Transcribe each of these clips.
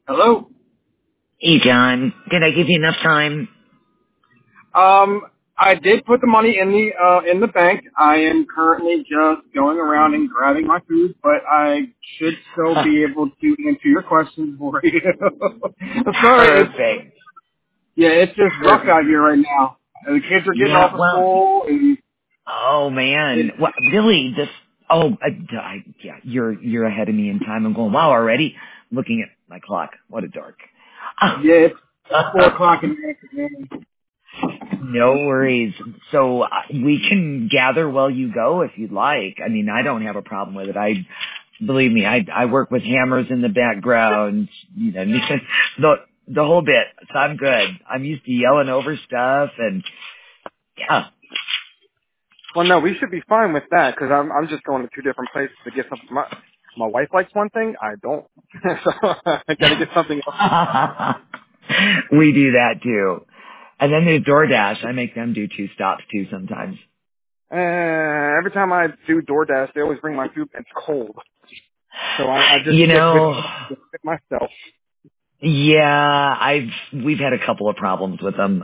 Hello. Hey, John. Did I give you enough time? I did put the money in the bank. I am currently just going around and grabbing my food, but I should still be able to answer your questions for you. I'm sorry. Perfect. It's just rough Perfect. out here right now. And the kids are getting off Yeah, of well, school, and oh, man. Well, really, yeah, you're ahead of me in time. I'm going, wow, already? Looking at my clock. What a dork. Oh. it's 4 o'clock in the afternoon. No worries. So we can gather while you go if you'd like. I mean, I don't have a problem with it. Believe me, I work with hammers in the background, the the whole bit. So I'm good. I'm used to yelling over stuff, and yeah. Well, no, we should be fine with that because I'm just going to two different places to get something. My wife likes one thing, I don't, so I got to get something else. We do that too. And then there's DoorDash. I make them do 2 stops too sometimes. Every time I do DoorDash, they always bring my food and it's cold, so I just You stick with know, myself. we've had a couple of problems with them.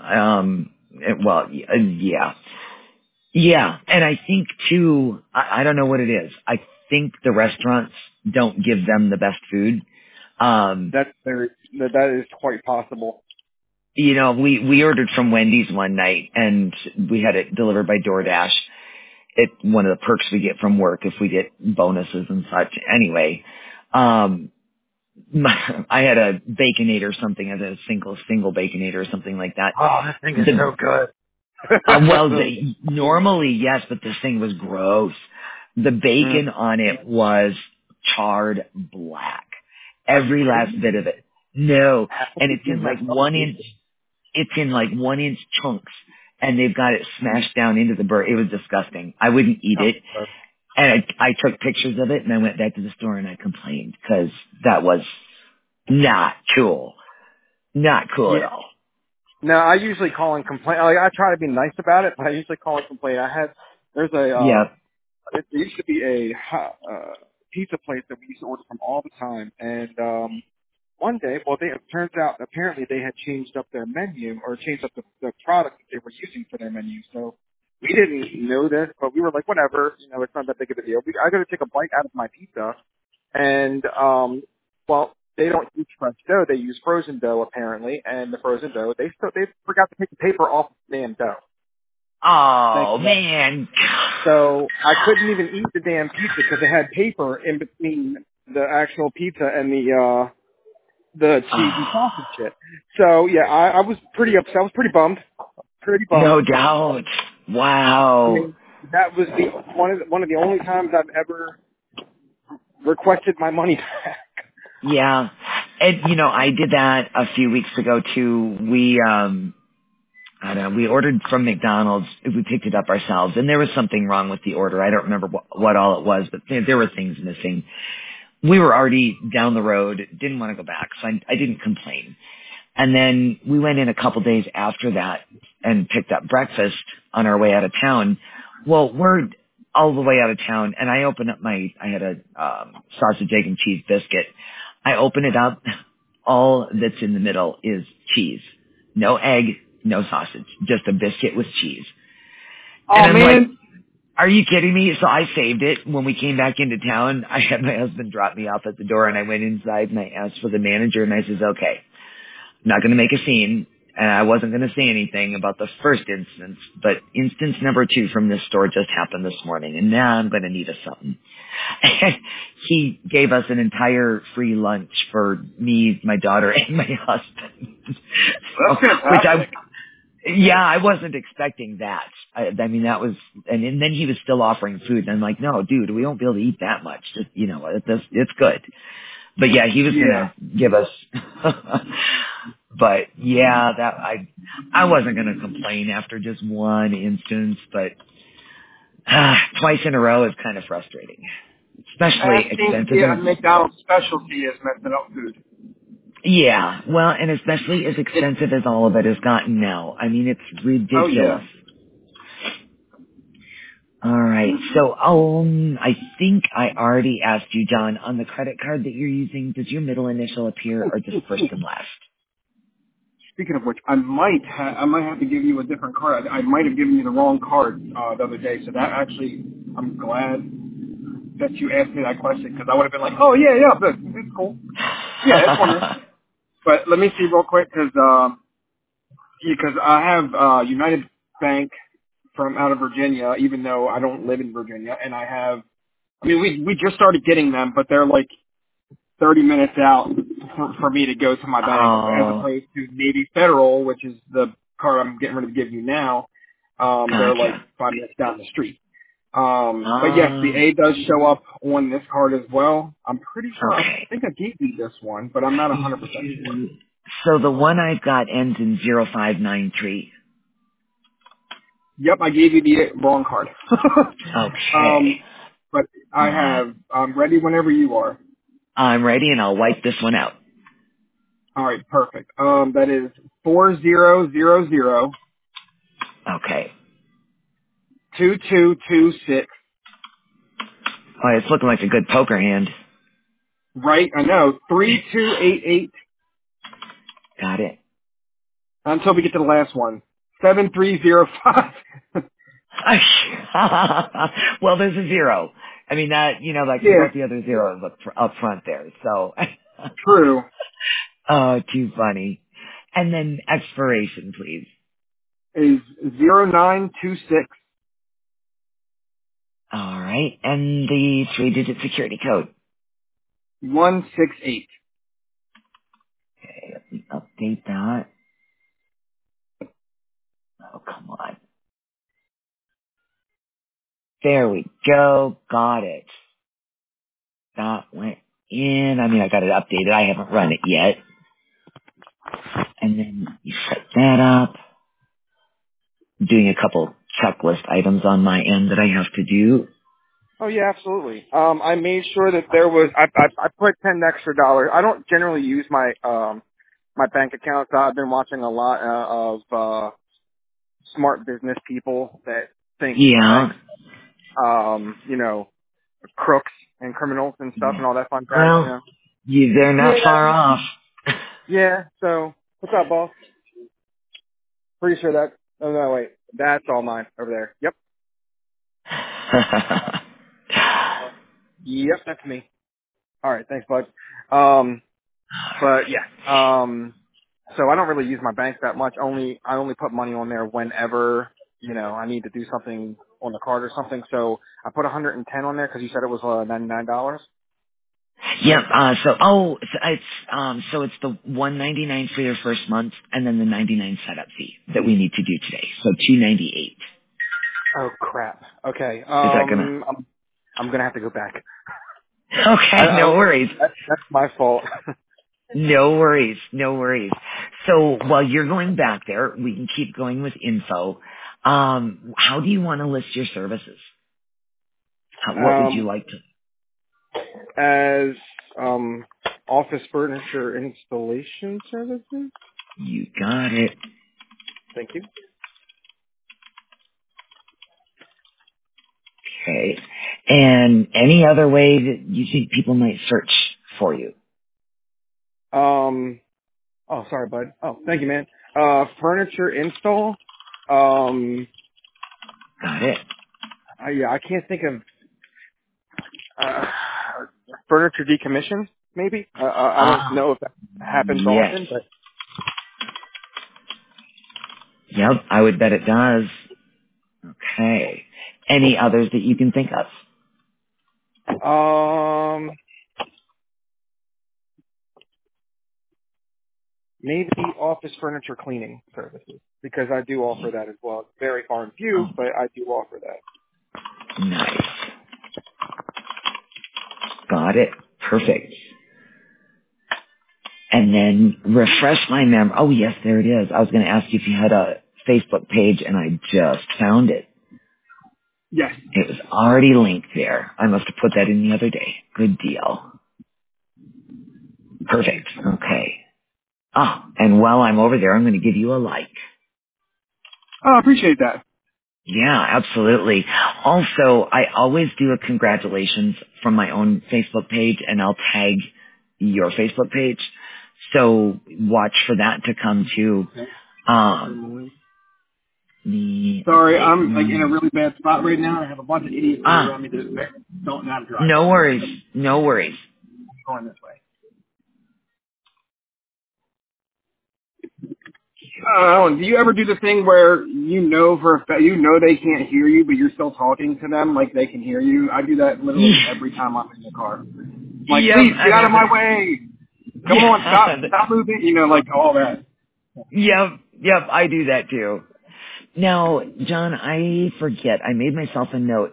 Yeah. Yeah, and I think too, I don't know what it is. I think the restaurants don't give them the best food. Um, That is quite possible. we ordered from Wendy's one night and we had it delivered by DoorDash. It's one of the perks we get from work if we get bonuses and such. Anyway, um, I had a Baconator or something, as a single Baconator or something like that. Oh, that thing is so good. Normally, yes, but this thing was gross. The Mm. bacon on it was charred black. Are you Every kidding last me? bit of it. No. How And did it's you in mess like up? 1 inch, chunks. And they've got it smashed down into the bird. It was disgusting. I wouldn't eat Oh, it. And I took pictures of it and I went back to the store and I complained because that was not cool. Not cool yeah. at all. No, I usually call and complain. Like, I try to be nice about it, but I usually call and complain. There's Yeah. there used to be a pizza place that we used to order from all the time, and one day, it turns out apparently they had changed up their menu or changed up the product that they were using for their menu. So we didn't know this, but we were like, whatever, it's not that big of a deal. I got to take a bite out of my pizza, and they don't use fresh dough; they use frozen dough apparently, and the frozen dough they forgot to take the paper off the damn dough. Thank Oh, you. man. So I couldn't even eat the damn pizza because it had paper in between the actual pizza and the cheese and sausage shit. So yeah, I was pretty upset. I was pretty bummed. Pretty bummed. No doubt. I Wow. mean, that was one of the only times I've ever requested my money back. Yeah. And, I did that a few weeks ago too. I don't know, we ordered from McDonald's. We picked it up ourselves and there was something wrong with the order. I don't remember what all it was, but there were things missing. We were already down the road, didn't want to go back, so I didn't complain. And then we went in a couple days after that and picked up breakfast on our way out of town. Well, we're all the way out of town, and I had a sausage, egg, and cheese biscuit. I open it up. All that's in the middle is cheese. No egg, no sausage, just a biscuit with cheese. And Oh I'm like, man, are you kidding me? So I saved it. When we came back into town, I had my husband drop me off at the door, and I went inside and I asked for the manager, and I says, okay, not going to make a scene, and I wasn't going to say anything about the first instance, but instance number 2 from this store just happened this morning, and now I'm going to need something. He gave us an entire free lunch for me, my daughter, and my husband. that's So, fantastic. I wasn't expecting that. I mean, that was, and then he was still offering food, and I'm like, no, dude, we won't be able to eat that much. Just, it's good. But yeah, he was Yeah. gonna give us. But yeah, I wasn't gonna complain after just one instance, but twice in a row is kind of frustrating, That especially seems to expensive be a as. McDonald's specialty is messing up food. Yeah, well, and especially as expensive as all of it has gotten now. I mean, it's Oh yeah. ridiculous. All right. So, I think I already asked you, John, on the credit card that you're using, does your middle initial appear or just first and last? Speaking of which, I might have to give you a different card. I might have given you the wrong card the other day. So that actually, I'm glad that you asked me that question because I would have been like, oh yeah, it's cool. Yeah, it's one. But let me see real quick because I have United Bank from out of Virginia, even though I don't live in Virginia, and we just started getting them, but they're like 30 minutes out for me to go to my bank, as opposed to Navy Federal, which is the card I'm getting ready to give you now. They're like 5 minutes down the street. But yes, the A does show up on this card as well. I'm pretty sure, I think I gave you this one, but I'm not 100% sure. So the one I've got ends in 0593. Yep, I gave you the wrong card. Okay. But I'm ready whenever you are. I'm ready, and I'll wipe this one out. All right, perfect. That is 4000. Okay. 2226. Oh, it's looking like a good poker hand. Right, I know. 3288. Got it. Until we get to the last one. 7305. Well, there's a zero. I mean, that can put the other zeros up front there. So. True. Oh, too funny. And then expiration, please. Is 0926. All right. And the 3-digit security code. 168. Okay, let me update that. Oh, come on. There we go. Got it. That went in. I mean, I got it updated. I haven't run it yet. And then you set that up. I'm doing a couple checklist items on my end that I have to do. Oh yeah, absolutely. I made sure that there was. I put $10 extra. I don't generally use my my bank accounts. I've been watching a lot of smart business people that think Yeah. crooks and criminals and stuff and all that fun crap. Well, they're not far off. Yeah. So what's up, boss? Pretty sure that. Oh no, wait. That's all mine over there. Yep. Yep, that's me. All right, thanks, bud. But yeah. So I don't really use my bank that much. I only put money on there whenever I need to do something on the card or something. So I put 110 on there because you said it was $99. Yep. So it's the $199 for your first month, and then the $99 setup fee that we need to do today. So $298. Oh crap. Okay. Is that gonna? I'm gonna have to go back. Okay. No worries. That's my fault. No worries. No worries. So while you're going back there, we can keep going with info. How do you want to list your services? What would you like to? As office furniture installation services. You got it. Thank you. Okay. And any other way that you think people might search for you? Oh, sorry, bud. Oh, thank you, man. Furniture install. Got it. Yeah, I can't think of furniture decommission. Maybe. I don't know if that happens often, but. Yep, I would bet it does. Okay. Any others that you can think of? Maybe office furniture cleaning services, because I do offer that as well. It's very far and few, but I do offer that. Nice. Got it. Perfect. And then refresh my memory. Oh, yes, there it is. I was going to ask you if you had a Facebook page, and I just found it. Yes. It was already linked there. I must have put that in the other day. Good deal. Perfect. Okay. Oh, and while I'm over there, I'm going to give you a like. Oh, I appreciate that. Yeah, absolutely. Also, I always do a congratulations from my own Facebook page, and I'll tag your Facebook page. So watch for that to come too. Okay. Um, Sorry, I'm like in a really bad spot right now. I have a bunch of idiots around me that don't know how to drive. No worries. No worries. I'm going this way. Do you ever do the thing where you know for a fact, you know they can't hear you, but you're still talking to them like they can hear you? I do that literally every time I'm in the car. Like, Yep, please get I out of have my it. way. Come on, stop moving. You know, like all that. Yep, I do that too. Now, John, I forget. I made myself a note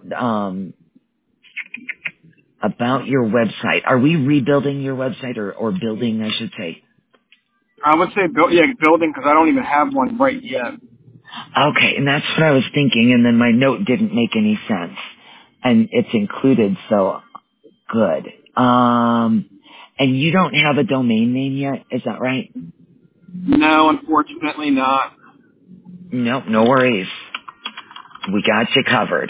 about your website. Are we rebuilding your website or building, I should say? I would say building because I don't even have one right yet. Okay, and that's what I was thinking, and then my note didn't make any sense. And it's included, so good. And you don't have a domain name yet, is that right? No, unfortunately not. Nope, no worries. We got you covered.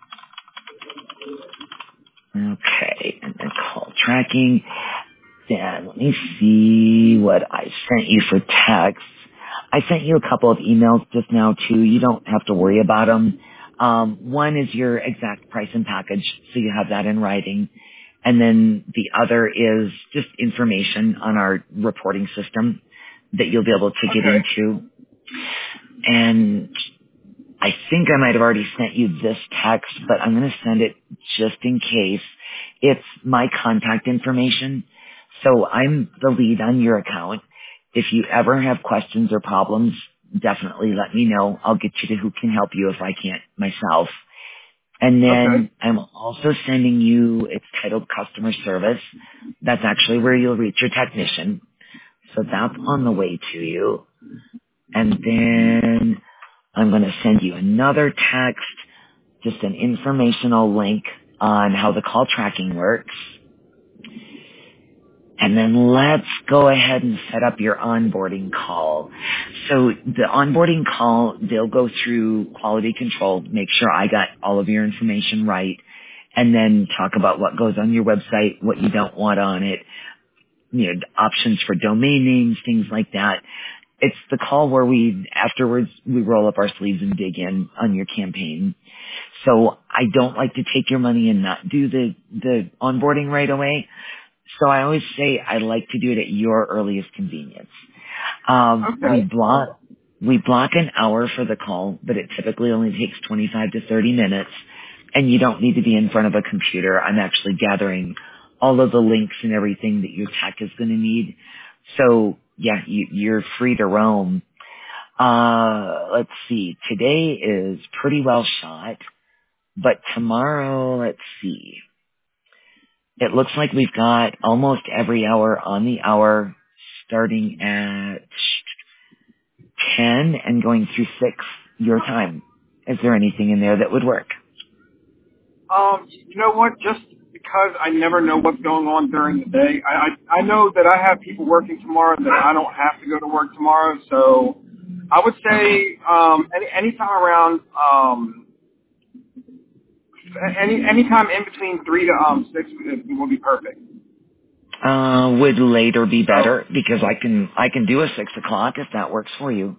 Okay, and then call tracking. Then let me see what I sent you for text. I sent you a couple of emails just now too. You don't have to worry about them. One is your exact price and package, so you have that in writing. And then the other is just information on our reporting system that you'll be able to get Okay. into. And I think I might have already sent you this text, but I'm going to send it just in case. It's my contact information. So I'm the lead on your account. If you ever have questions or problems, definitely let me know. I'll get you to who can help you if I can't myself. And Okay. then I'm also sending you, it's titled customer service. That's actually where you'll reach your technician. So that's on the way to you. And then I'm going to send you another text, just an informational link on how the call tracking works. And then let's go ahead and set up your onboarding call. So the onboarding call, they'll go through quality control, make sure I got all of your information right, and then talk about what goes on your website, what you don't want on it, you know, options for domain names, things like that. It's the call where afterwards, we roll up our sleeves and dig in on your campaign. So I don't like to take your money and not do the onboarding right away. So I always say I like to do it at your earliest convenience. We Okay. block an hour for the call, but it typically only takes 25 to 30 minutes, and you don't need to be in front of a computer. I'm actually gathering all of the links and everything that your tech is going to need. So yeah, you're free to roam. Let's see. Today is pretty well shot, but tomorrow, let's see. It looks like we've got almost every hour on the hour, starting at 10 and going through 6 your time. Is there anything in there that would work? You know what? Just because I never know what's going on during the day, I know that I have people working tomorrow that I don't have to go to work tomorrow. So I would say anytime around anytime in between 3 to 6 will be perfect. Would later be So better because I can do a 6 o'clock if that works for you.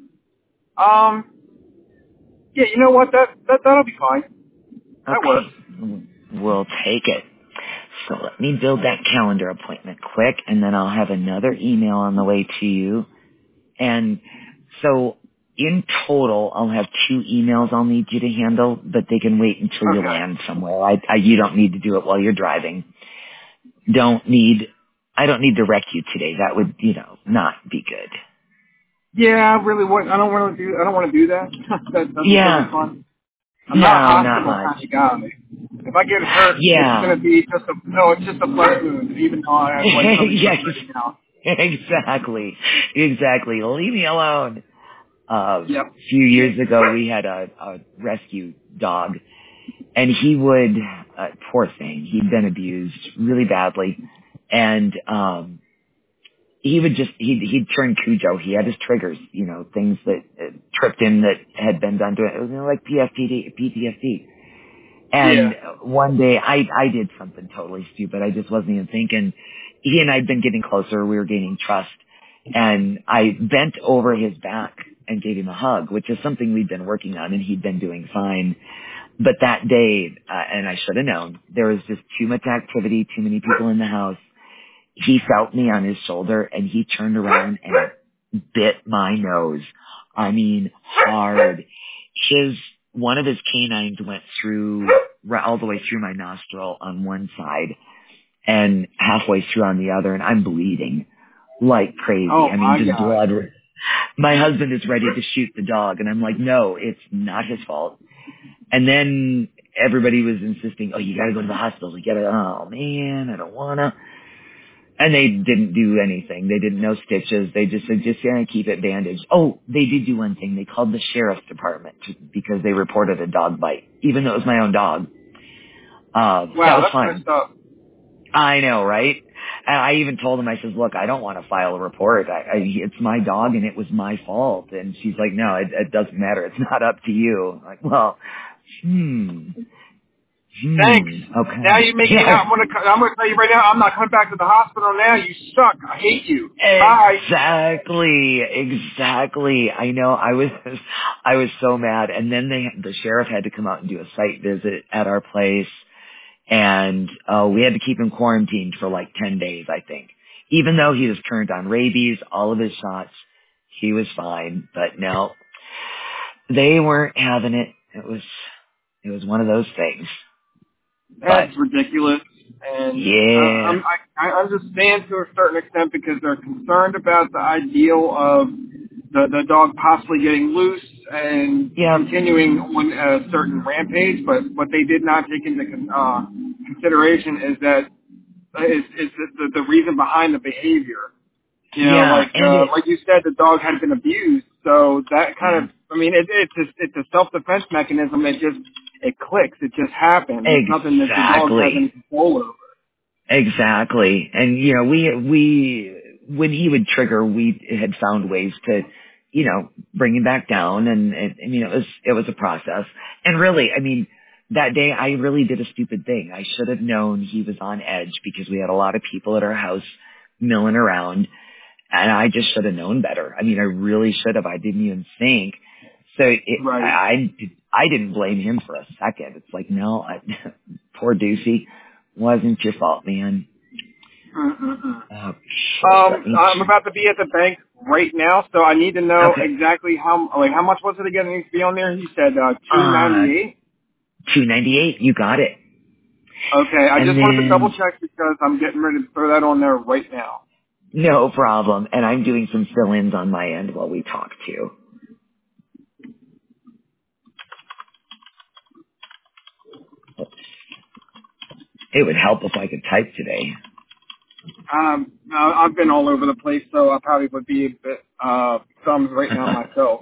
yeah, you know what? That'll be fine. That works. Okay. We'll take it. So let me build that calendar appointment quick, and then I'll have another email on the way to you. And so in total, I'll have 2 emails I'll need you to handle, but they can wait until you Okay. land somewhere. You don't need to do it while you're driving. I don't need to wreck you today. That would, not be good. Yeah, I really want. I don't want to do that. That doesn't Yeah. sound fun. I'm not a No, not hospital much. kind of guy. If I get hurt, it's Yeah. gonna be it's just a flesh wound. Even though I have like something Yes. separating out. Exactly. Leave me alone. A Yep. few years ago, we had a rescue dog, and he would, poor thing, he'd been abused really badly, and he'd turn Cujo. He had his triggers, things that tripped him that had been done to it. It was like PTSD. And one day I did something totally stupid. I just wasn't even thinking. He and I'd been getting closer. We were gaining trust. And I bent over his back and gave him a hug, which is something we'd been working on, and he'd been doing fine. But that day, and I should have known, there was just too much activity, too many people in the house. He felt me on his shoulder, and he turned around and bit my nose. I mean, hard. One of his canines went through, all the way through my nostril on one side and halfway through on the other, and I'm bleeding like crazy. Oh, I mean, just blood. My husband is ready to shoot the dog, and I'm like, no, it's not his fault. And then everybody was insisting, oh, you gotta go to the hospital. Oh man, I don't wanna. And they didn't do anything. They didn't, no stitches. They just said, just keep it bandaged. Oh, they did do one thing. They called the sheriff's department because they reported a dog bite, even though it was my own dog. Wow, that was that's fun. messed up. I know, right? And I even told him, I said, look, I don't want to file a report. It's my dog and it was my fault. And she's like, no, it doesn't matter. It's not up to you. I'm like, well, Thanks. Okay. Now you make me not want to. I'm going to tell you right now, I'm not coming back to the hospital now. You suck. I hate you. Exactly. I know. I was so mad. And then the sheriff had to come out and do a site visit at our place. And we had to keep him quarantined for like 10 days, I think. Even though he was current on rabies, all of his shots, he was fine. But no, they weren't having it. It was one of those things. That's ridiculous. And yeah. I understand to a certain extent because they're concerned about the ideal of the dog possibly getting loose and continuing on a certain rampage. But what they did not take into consideration is that is the reason behind the behavior. Like you said, the dog had been abused, so that kind of, I mean, it's a self-defense mechanism. It clicks. It just happens. It's nothing that the dog has any control over. Exactly. And, we when he would trigger, we had found ways to, bring him back down. And it was a process. And really, I mean, that day I really did a stupid thing. I should have known he was on edge because we had a lot of people at our house milling around. And I just should have known better. I mean, I really should have. I didn't even think. So I didn't blame him for a second. It's like, no, poor Deucey, wasn't your fault, man. Oh, I'm about to be at the bank right now, so I need to know exactly how much was it again? It needs to be on there. You said $298. $298. You got it. Okay, I just wanted to double check because I'm getting ready to throw that on there right now. No problem. And I'm doing some fill-ins on my end while we talk too. It would help if I could type today. I've been all over the place, so I probably would be a bit thumbs right now myself.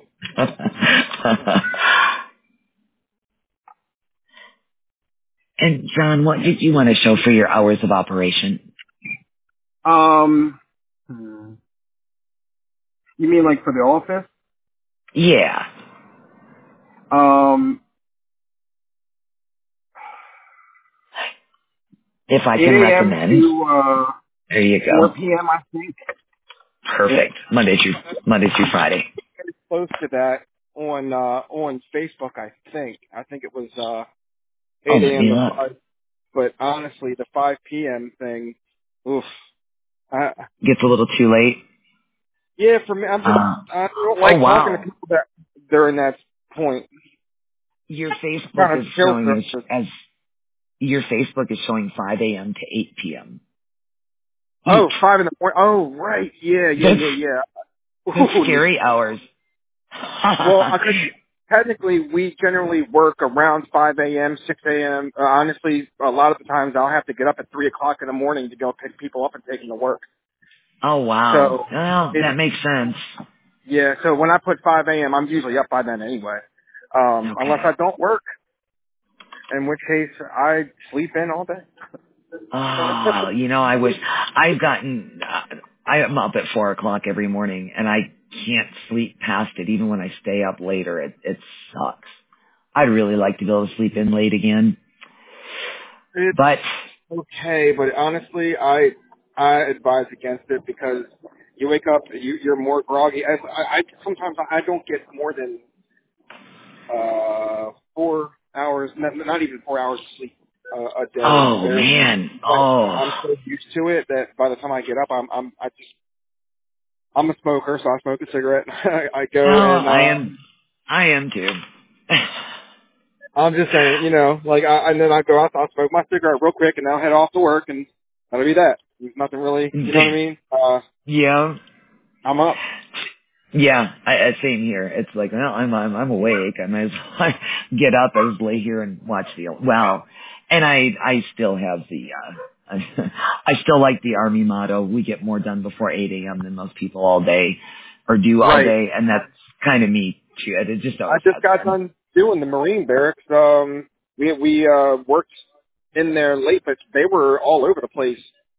And John, what did you want to show for your hours of operation? You mean like for the office? Yeah. If I can recommend. There you go. 4 p.m. I think. Perfect. Monday through Friday. It's close to that on Facebook, I think. I think it was 8 a.m. to 5. But honestly, the 5 p.m. thing, oof. Gets a little too late. Yeah, for me, I don't like talking to people that during that point. Your Facebook is showing your Facebook is showing 5 a.m. to 8 p.m. Oh, 5 in the morning. Oh, right. Yeah. Scary hours. Well, technically, we generally work around 5 a.m., 6 a.m. Honestly, a lot of the times I'll have to get up at 3 o'clock in the morning to go pick people up and take them to work. Oh, wow. So well, that makes sense. Yeah, so when I put 5 a.m., I'm usually up by then anyway. Unless I don't work, in which case I sleep in all day. Oh, I wish I've gotten I'm up at 4:00 every morning, and I can't sleep past it, even when I stay up later. It sucks. I'd really like to be able to sleep in late again, It's but okay, but honestly, I advise against it because you wake up, you're more groggy. I sometimes I don't get more than 4 hours, not even 4 hours of sleep a day. oh man, But oh, I'm so used to it that by the time I get up, I'm a smoker, so I smoke a cigarette. I go oh, and I am too. I'm just saying, and then I go out, I'll smoke my cigarette real quick, and I'll head off to work, and that'll be that. There's nothing really, you know what I mean? Yeah. I'm up. Yeah, same here. It's like, well, I'm awake. I might as well get up as lay here and watch and I still have I still like the Army motto. We get more done before 8 a.m. than most people all day, or do all Right. day, and that's kind of me too. It just I always just has got been. done doing the Marine barracks. We worked in there late, but they were all over the place.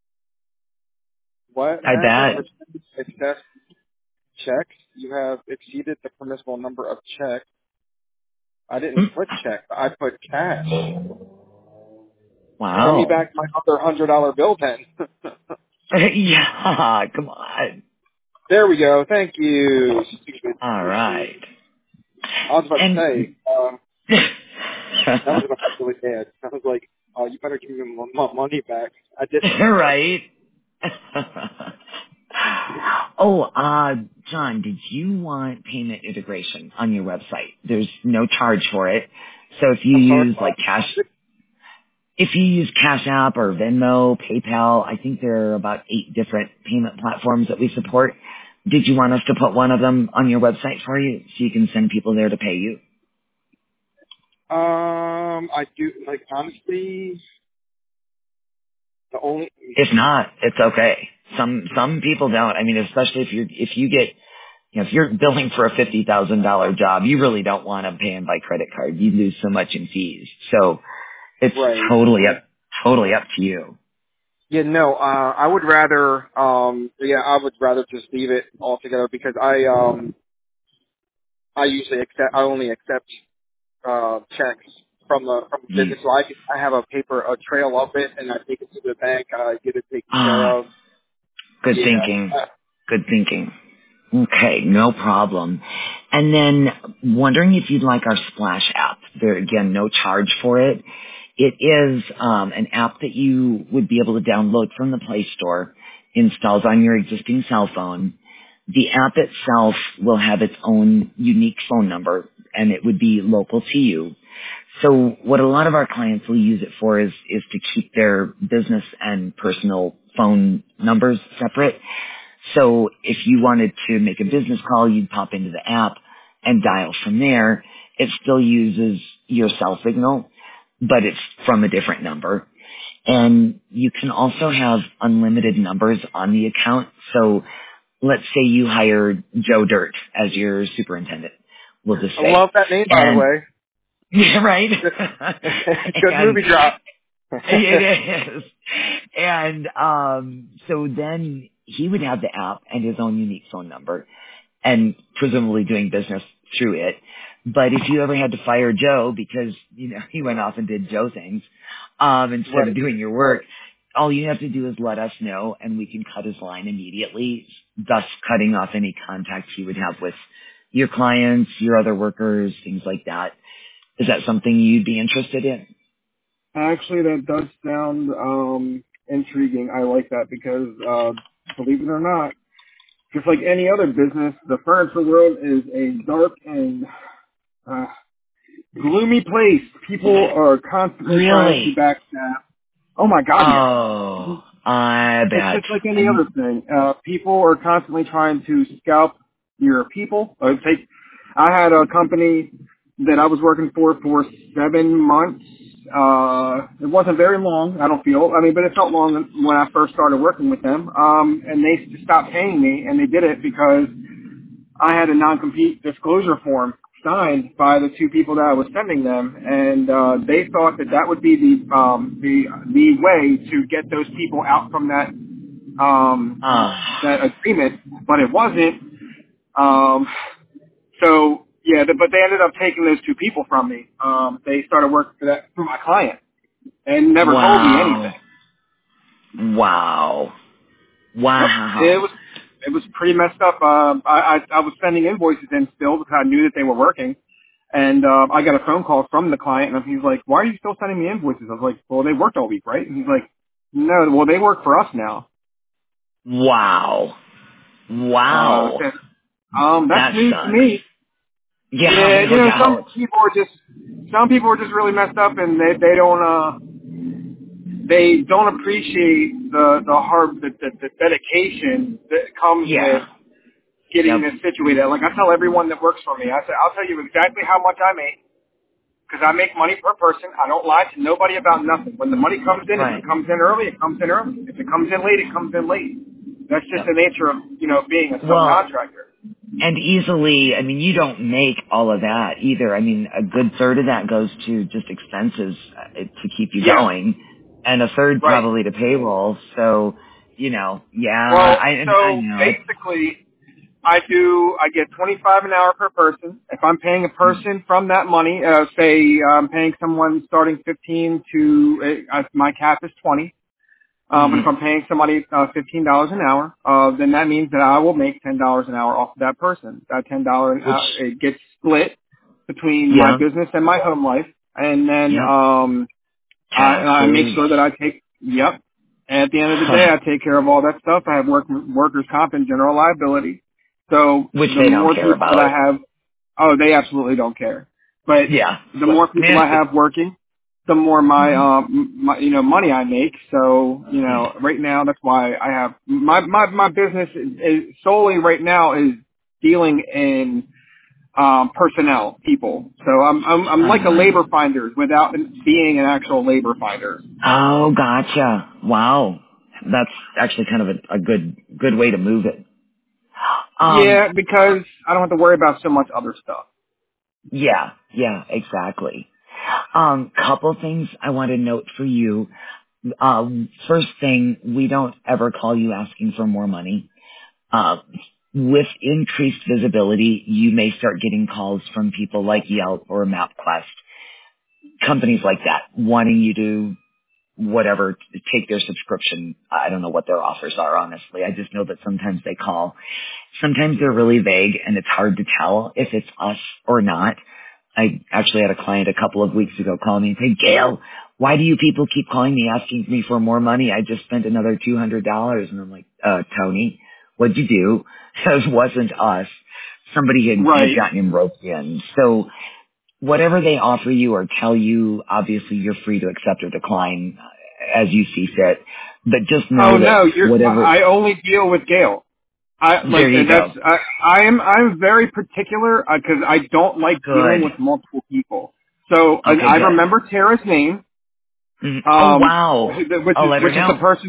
What I happened? bet. Success checks. You have exceeded the permissible number of checks. I didn't put check. I put cash. Send me Wow. back my other $100 bill then. Yeah, come on. There we go. Thank you. Stupid All right. machine. I was about to And say, that was about to be really bad. I was like, you better give me my money back. I didn't. right. Oh, John, did you want payment integration on your website? There's no charge for it. So if you I'm sorry. use like if you use Cash App or Venmo, PayPal, I think there are about 8 different payment platforms that we support. Did you want us to put one of them on your website for you so you can send people there to pay you? I do, honestly, the only, If not, it's okay. Some people don't. I mean, especially if you get, if you're billing for a $50,000 job, you really don't want to pay them by credit card. You lose so much in fees. So it's right. totally up to you. Yeah, no, I would rather, I would rather just leave it altogether because I only accept, checks from the business. So I have a trail of it and I take it to the bank, I get it taken care of. Good Yeah. thinking. Good thinking. Okay, no problem. And then wondering if you'd like our Splash app. There again, no charge for it. It is an app that you would be able to download from the Play Store, installs on your existing cell phone. The app itself will have its own unique phone number, and it would be local to you. So what a lot of our clients will use it for is to keep their business and personal phone numbers separate. So if you wanted to make a business call, you'd pop into the app and dial from there. It still uses your cell signal, but it's from a different number. And you can also have unlimited numbers on the account. So let's say you hired Joe Dirt as your superintendent. We'll just I say. love that name, by the way. Yeah, right? Good movie drop. It is. And so then he would have the app and his own unique phone number and presumably doing business through it. But if you ever had to fire Joe because, he went off and did Joe things, instead of doing your work, all you have to do is let us know and we can cut his line immediately, thus cutting off any contact he would have with your clients, your other workers, things like that. Is that something you'd be interested in? Actually, that does sound intriguing. I like that because, believe it or not, just like any other business, the furniture world is a dark and gloomy place. People are constantly trying to Really? backstab. Oh my God, yes. Oh, I It's bet. just like any other thing. People are constantly trying to scalp your people. I had a company that I was working for 7 months. It wasn't very long, I don't feel. But it felt long when I first started working with them. And they stopped paying me, and they did it because I had a non-compete disclosure form signed by the 2 people that I was sending them, and they thought that would be the way to get those people out from that that agreement, but it wasn't. So yeah, but they ended up taking those two people from me. They started working for my client and never told me anything. Wow. Yep. It was pretty messed up. I was sending invoices in still because I knew that they were working. And I got a phone call from the client, and he's like, "Why are you still sending me invoices?" I was like, "Well, they worked all week, right?" And he's like, "No, well, they work for us now." Wow. That's That news to sucks. me. Yeah, no You know, doubt. some people are just really messed up, and they don't appreciate the hard the dedication that comes with Yeah. getting this situated. Like I tell everyone that works for me, I say, I'll tell you exactly how much I make. Because I make money per person. I don't lie to nobody about nothing. When the money comes in, if Right. it comes in early, it comes in early. If it comes in late, it comes in late. That's just Yep. the nature of, being a Well, subcontractor. and easily, I mean, you don't make all of that either. I mean, a good third of that goes to just expenses to keep you Yeah, going, and a third right. probably to payroll. So, Well, I so know. basically, I get 25 an hour per person. If I'm paying a person from that money, say I'm paying someone starting 15 to, my cap is 20. But if I'm paying somebody $15 an hour, then that means that I will make $10 an hour off of that person. That $10 an Which, hour, it gets split between my yeah, business and my home life, and then yep, I make taxes, sure that I take. Yep. And at the end of the day, I take care of all that stuff. I have workers' comp and general liability. So which the they don't more care people that about. I have, oh, they absolutely don't care. But Yeah, the more people I have working, the more my money I make. So right now that's why I have my business is solely right now is dealing in personnel people. So I'm like a labor finder without being an actual labor finder. Oh, gotcha. Wow, that's actually kind of a good way to move it. Yeah, because I don't have to worry about so much other stuff. Yeah, exactly. Couple things I want to note for you. First thing, we don't ever call you asking for more money. Uh, with increased visibility, you may start getting calls from people like Yelp or MapQuest, companies like that, wanting you to whatever, take their subscription. I don't know what their offers are, honestly. I just know that sometimes they call. Sometimes they're really vague and it's hard to tell if it's us or not. I actually had a client a couple of weeks ago call me and say, "Gail, why do you people keep calling me asking me for more money? I just spent another $200. And I'm like, Tony, what'd you do? It wasn't us. Somebody had Right. gotten him roped in. So whatever they offer you or tell you, obviously you're free to accept or decline as you see fit. But just Oh know that no, whatever, I only deal with Gail. there you go. I'm very particular because I don't like dealing Good. with multiple people. So Okay, I good. remember Tara's name, Oh, wow. I'll let her which is the know. person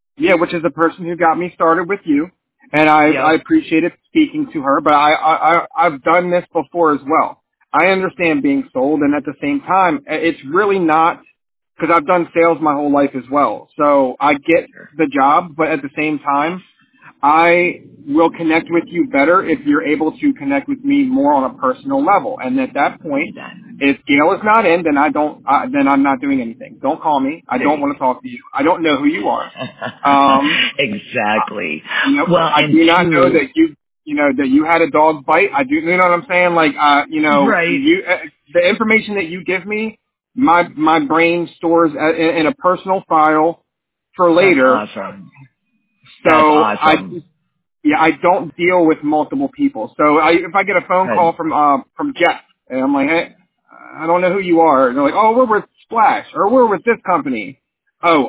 who got me started with you, and I Yep. appreciated speaking to her. But I've done this before as well. I understand being sold, and at the same time, it's really not because I've done sales my whole life as well. So I get the job, but at the same time, I will connect with you better if you're able to connect with me more on a personal level. And at that You point, bet. if Gail is not in, then then I'm not doing anything. Don't call me. I There don't you want to talk to you. I don't know who you are. exactly. Well, I and do not know two, that that you had a dog bite. I do, you know what I'm saying? Like, right. the information that you give me, my brain stores in a personal file for That's later. awesome. That's So awesome. I don't deal with multiple people. So if I get a phone call Good. from Jeff, and I'm like, hey, I don't know who you are. And they're like, oh, we're with Splash, or we're with this company. Oh,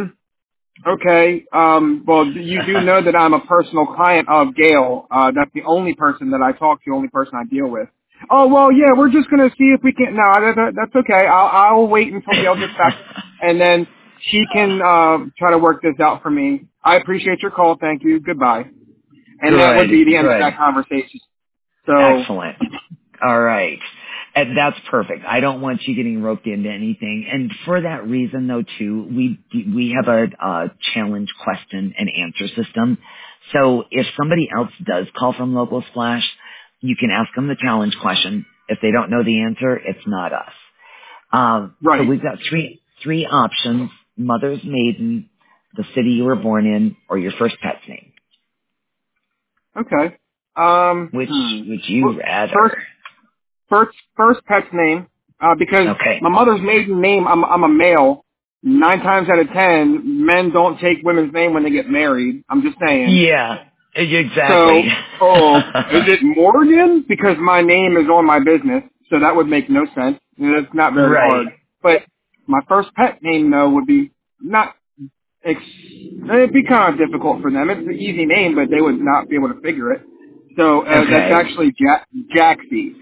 okay. Well, you do know that I'm a personal client of Gail. That's the only person that I talk to, only person I deal with. Oh, well, yeah, we're just going to see if we can. No, that's okay. I'll wait until Gail gets back, and then she can try to work this out for me. I appreciate your call. Thank you. Goodbye. And that would be the end of Good. that conversation. So, Excellent. All right. And that's perfect. I don't want you getting roped into anything. And for that reason, though, too, we have a challenge question and answer system. So if somebody else does call from Local Splash, you can ask them the challenge question. If they don't know the answer, it's not us. Right. So we've got three options: mother's maiden, the city you were born in, or your first pet's name. Okay. Which would you rather? First pet's name, because Okay. my mother's maiden name, I'm a male. 9 times out of 10, men don't take women's name when they get married. I'm just saying. Yeah, exactly. So, is it Morgan? Because my name is on my business, so that would make no sense. It's not very hard. But my first pet name, though, would be it'd be kind of difficult for them. It's an easy name, but they would not be able to figure it. So, that's actually Jaxie.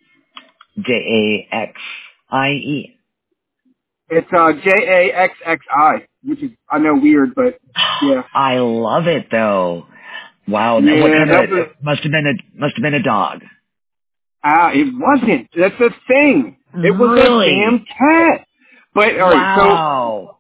Jaxie. It's Jaxxi, which is, I know, weird, but yeah. I love it though. Wow. Yeah, what kind of it must have been a dog. It wasn't. That's the thing. It was really? a damn cat. But all right, so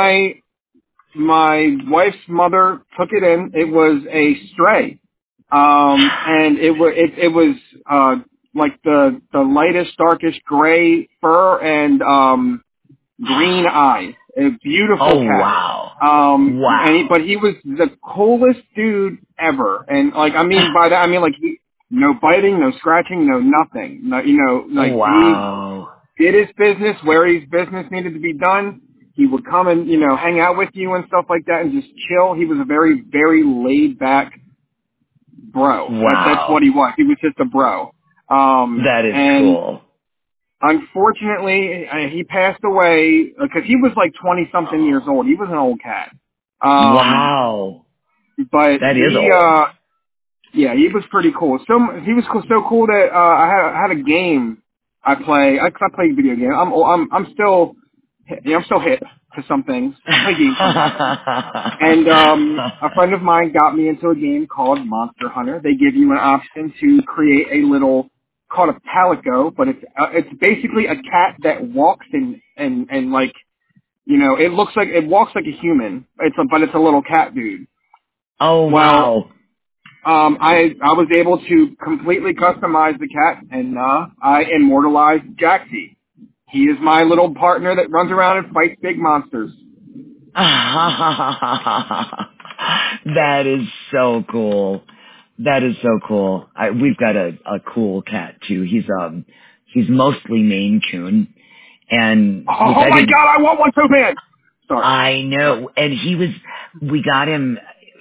my wife's mother took it in. It was a stray. And it was like the lightest, darkest gray fur and green eyes. A beautiful cat. Wow. Wow. But he was the coolest dude ever. And like, I mean by that, I mean like no biting, no scratching, no nothing. No, wow. He did his business where his business needed to be done. He would come and, hang out with you and stuff like that and just chill. He was a very, very laid back bro. Wow. That's what he was. He was just a bro. That is cool. Unfortunately, he passed away because he was like 20-something years old. He was an old cat. Wow. But that is old. Yeah, he was pretty cool. He was so cool that I had a game I play. I play video games. I'm still hip to some things. I play games sometimes. And a friend of mine got me into a game called Monster Hunter. They give you an option to create a little, called a palico, but it's basically a cat that walks and like, it walks like a human. But it's a little cat dude. Oh wow. I was able to completely customize the cat, and I immortalized Jaxie. He is my little partner that runs around and fights big monsters. That is so cool. That is so cool. We've got a cool cat too. He's mostly Maine Coon, and oh my God, I want one so bad. Sorry. I know, and we got him.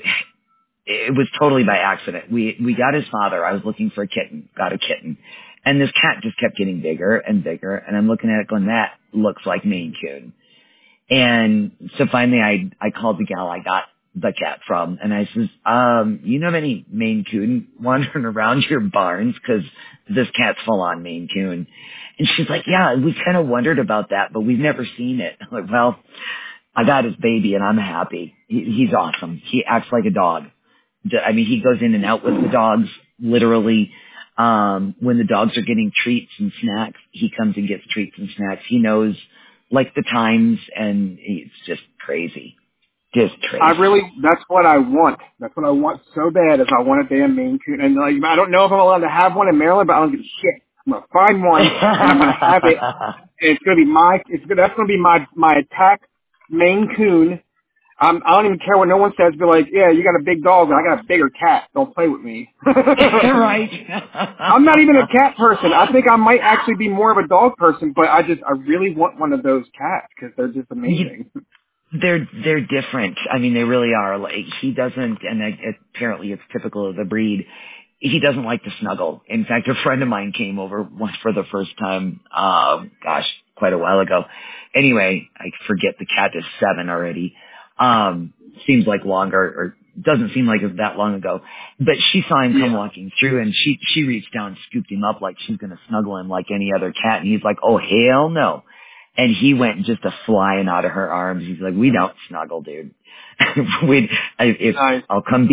It was totally by accident. We got his father. I was looking for a kitten, got a kitten. And this cat just kept getting bigger and bigger. And I'm looking at it going, that looks like Maine Coon. And so finally I called the gal I got the cat from. And I says, you know of any Maine Coon wandering around your barns? Cause this cat's full on Maine Coon. And she's like, yeah, we kind of wondered about that, but we've never seen it. I'm like, well, I got his baby and I'm happy. He's awesome. He acts like a dog. I mean, he goes in and out with the dogs, literally. When the dogs are getting treats and snacks, he comes and gets treats and snacks. He knows, like, the times, and it's just crazy. Just crazy. That's what I want. That's what I want so bad, is I want a damn Maine Coon. And, like, I don't know if I'm allowed to have one in Maryland, but I don't give a shit. I'm going to find one, and I'm going to have it. And it's going to be that's going to be my attack Maine Coon. I don't even care what no one says. Be like, yeah, you got a big dog, but I got a bigger cat. Don't play with me. Right. I'm not even a cat person. I think I might actually be more of a dog person, but I really want one of those cats because they're just amazing. They're different. I mean, they really are. Like, he doesn't, and apparently it's typical of the breed. He doesn't like to snuggle. In fact, a friend of mine came over once for the first time, quite a while ago. Anyway, I forget, the cat is 7 already. Seems like longer, or doesn't seem like it was that long ago. But she saw him come walking through, and she reached down and scooped him up like she's going to snuggle him like any other cat. And he's like, oh, hell no. And he went just flying out of her arms. He's like, we don't snuggle, dude. Nice. I'll come be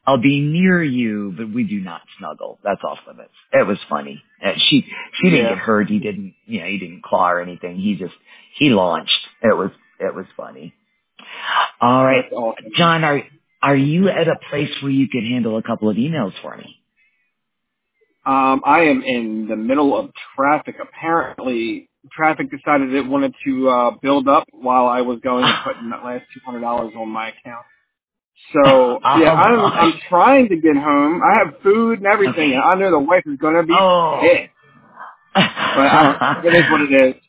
I'll be near you, but we do not snuggle. That's off limits. It was funny. She didn't get Yeah. hurt. He didn't claw or anything. He launched. It was funny. All right, That's awesome. John, are you at a place where you could handle a couple of emails for me? I am in the middle of traffic. Apparently, traffic decided it wanted to build up while I was going and putting that last $200 on my account. So yeah, I'm trying to get home. I have food and everything, Okay. and I know the wife is going to be pissed. But it is what it is.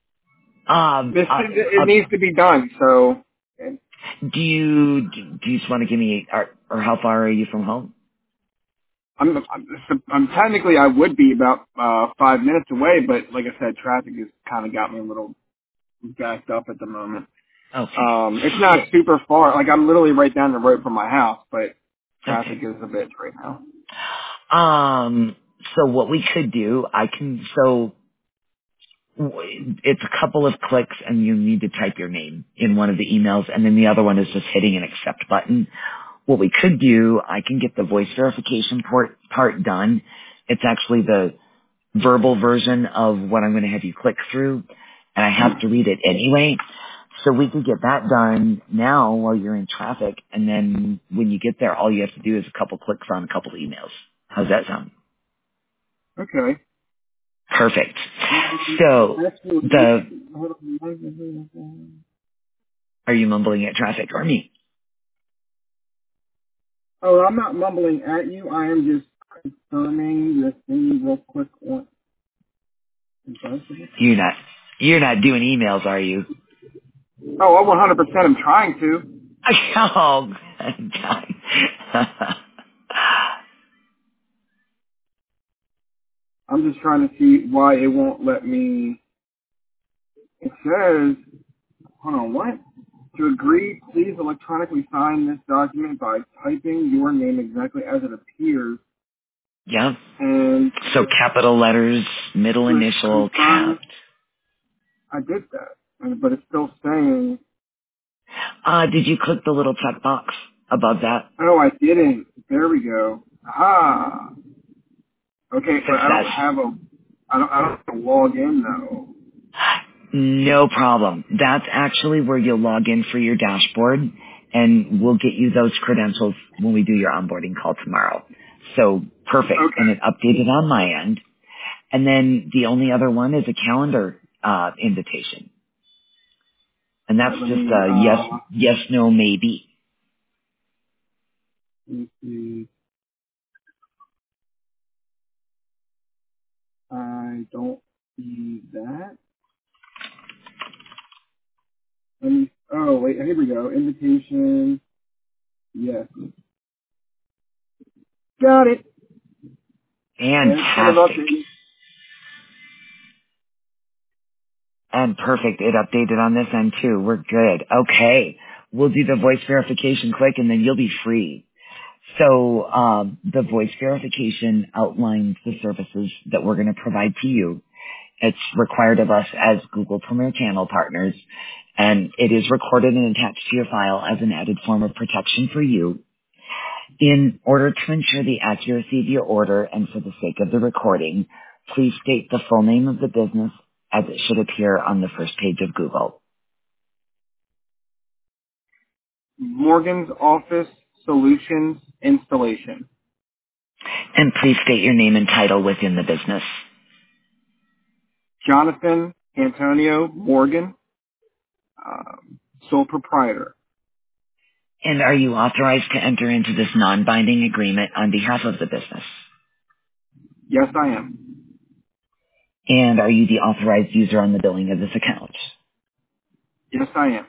It needs to be done. So, do you just want to give me or how far are you from home? I'm technically I would be about 5 minutes away, but like I said, traffic has kind of got me a little backed up at the moment. Okay. It's not super far. Like I'm literally right down the road from my house, but traffic is a bitch right now. So what we could do, it's a couple of clicks and you need to type your name in one of the emails and then the other one is just hitting an accept button. What we could do, I can get the voice verification part done. It's actually the verbal version of what I'm going to have you click through, and I have to read it anyway. So we could get that done now while you're in traffic, and then when you get there, all you have to do is a couple clicks on a couple emails. How's that sound? Okay. Perfect. So are you mumbling at traffic or me? Oh, I'm not mumbling at you. I am just confirming this thing real quick. You're not doing emails, are you? Oh, 100%. I'm trying to. Oh, God. I'm just trying to see why it won't let me. It says, hold on, what? To agree, please electronically sign this document by typing your name exactly as it appears. Yeah. And So capital letters, middle initial, cap. I did that, but it's still saying. Did you click the little check box above that? Oh, I didn't. There we go. Ah. Okay, but I don't Success. have I don't have to log in though. No problem. That's actually where you'll log in for your dashboard, and we'll get you those credentials when we do your onboarding call tomorrow. So perfect. Okay. And it updated on my end. And then the only other one is a calendar invitation. And that's Let just me, a yes, no, maybe. let me see. I don't see that. Oh, wait, here we go. Invitation. Yes. Got it. Fantastic. And perfect. It updated on this end too. We're good. Okay. We'll do the voice verification quick and then you'll be free. So the voice verification outlines the services that we're going to provide to you. It's required of us as Google Premier Channel partners, and it is recorded and attached to your file as an added form of protection for you. In order to ensure the accuracy of your order and for the sake of the recording, please state the full name of the business as it should appear on the first page of Google. Morgan's Office Solutions Installation. And please state your name and title within the business. Jonathan Antonio Morgan, sole proprietor. And are you authorized to enter into this non-binding agreement on behalf of the business? Yes, I am. And are you the authorized user on the billing of this account? Yes, I am.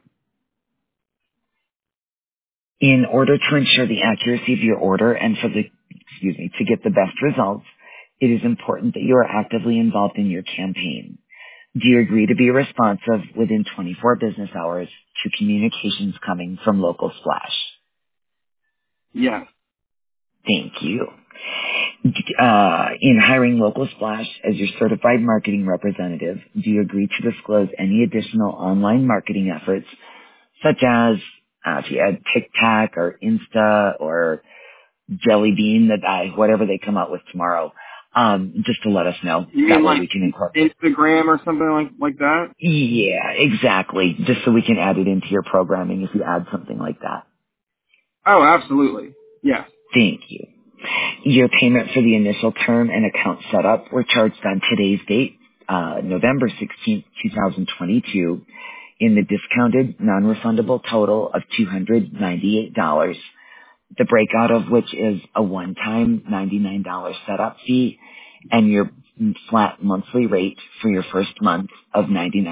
In order to ensure the accuracy of your order and to get the best results, it is important that you are actively involved in your campaign. Do you agree to be responsive within 24 business hours to communications coming from Local Splash? Yes. Thank you. In hiring Local Splash as your certified marketing representative, do you agree to disclose any additional online marketing efforts, such as if you had TikTok or Insta or jelly bean whatever they come out with tomorrow, just to let us know. You That mean way like we can incorporate. Instagram or something like that? Yeah, exactly. Just so we can add it into your programming if you add something like that. Oh, absolutely. Yes. Thank you. Your payment for the initial term and account setup were charged on today's date, November 16th, 2022, in the discounted non-refundable total of $298, the breakout of which is a one-time $99 setup fee and your flat monthly rate for your first month of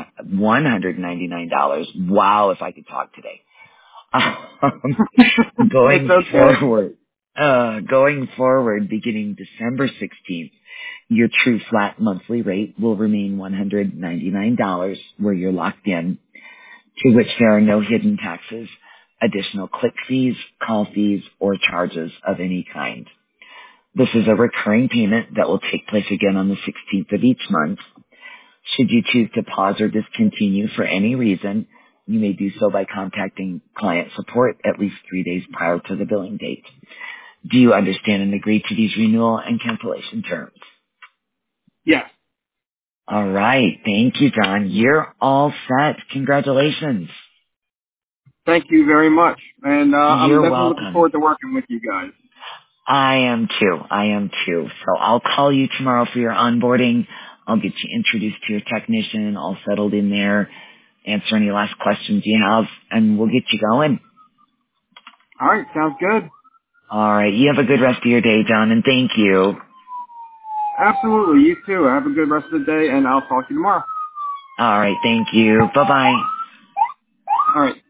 $199. Wow, if I could talk today. Going It's okay. forward, beginning December 16th, your true flat monthly rate will remain $199 where you're locked in, to which there are no hidden taxes, additional click fees, call fees, or charges of any kind. This is a recurring payment that will take place again on the 16th of each month. Should you choose to pause or discontinue for any reason, you may do so by contacting client support at least 3 days prior to the billing date. Do you understand and agree to these renewal and cancellation terms? Yes. All right. Thank you, John. You're all set. Congratulations. Thank you very much. And I'm You're definitely looking welcome. forward to working with you guys. I am too. So I'll call you tomorrow for your onboarding. I'll get you introduced to your technician, all settled in there, answer any last questions you have, and we'll get you going. All right. Sounds good. All right. You have a good rest of your day, John, and thank you. Absolutely. You too. Have a good rest of the day, and I'll talk to you tomorrow. All right. Thank you. Bye-bye. All right.